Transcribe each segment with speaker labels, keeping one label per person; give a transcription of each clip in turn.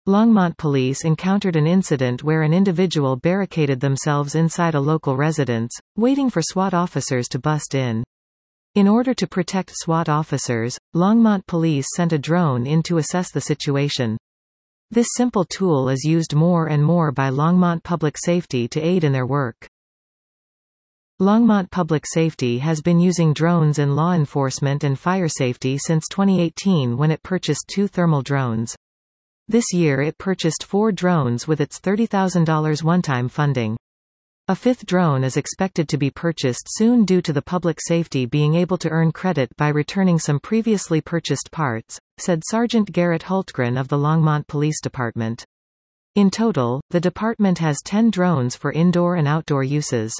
Speaker 1: Longmont police encountered an incident where an individual barricaded themselves inside a local residence, waiting for SWAT officers to bust in. In order to protect SWAT officers, Longmont police sent a drone in to assess the situation. This simple tool is used more and more by Longmont Public Safety to aid in their work. Longmont Public Safety has been using drones in law enforcement and fire safety since 2018 when it purchased 2 thermal drones. This year it purchased 4 drones with its $30,000 one-time funding. A 5th drone is expected to be purchased soon due to the public safety being able to earn credit by returning some previously purchased parts, said Sergeant Garrett Hultgren of the Longmont Police Department. In total, the department has 10 drones for indoor and outdoor uses.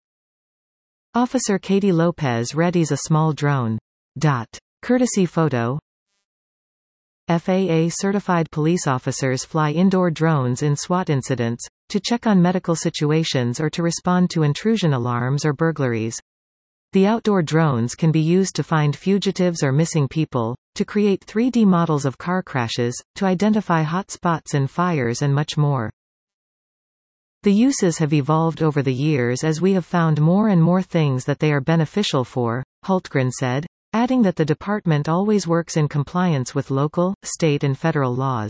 Speaker 1: Officer Katie Lopez readies a small drone. Courtesy photo. FAA-certified police officers fly indoor drones in SWAT incidents, to check on medical situations or to respond to intrusion alarms or burglaries. The outdoor drones can be used to find fugitives or missing people, to create 3D models of car crashes, to identify hot spots in fires and much more. The uses have evolved over the years as we have found more and more things that they are beneficial for, Hultgren said, adding that the department always works in compliance with local, state and federal laws.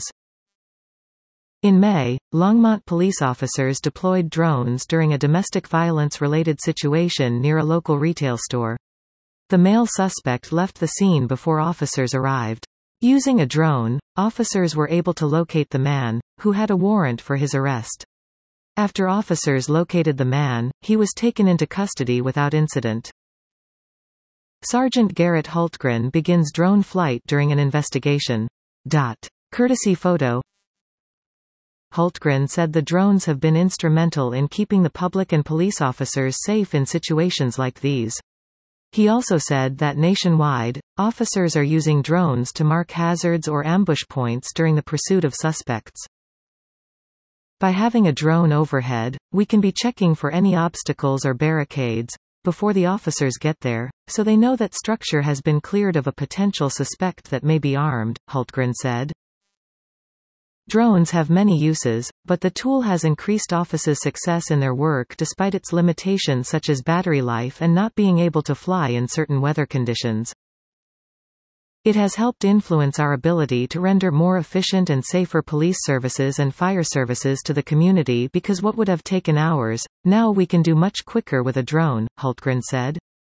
Speaker 1: In May, Longmont police officers deployed drones during a domestic violence-related situation near a local retail store. The male suspect left the scene before officers arrived. Using a drone, officers were able to locate the man, who had a warrant for his arrest. After officers located the man, he was taken into custody without incident. Sergeant Garrett Hultgren begins drone flight during an investigation. Courtesy photo. Hultgren said the drones have been instrumental in keeping the public and police officers safe in situations like these. He also said that nationwide, officers are using drones to mark hazards or ambush points during the pursuit of suspects. By having a drone overhead, we can be checking for any obstacles or barricades before the officers get there, so they know that structure has been cleared of a potential suspect that may be armed, Hultgren said. Drones have many uses, but the tool has increased officers' success in their work despite its limitations such as battery life and not being able to fly in certain weather conditions. It has helped influence our ability to render more efficient and safer police services and fire services to the community because what would have taken hours, now we can do much quicker with a drone, Hultgren said.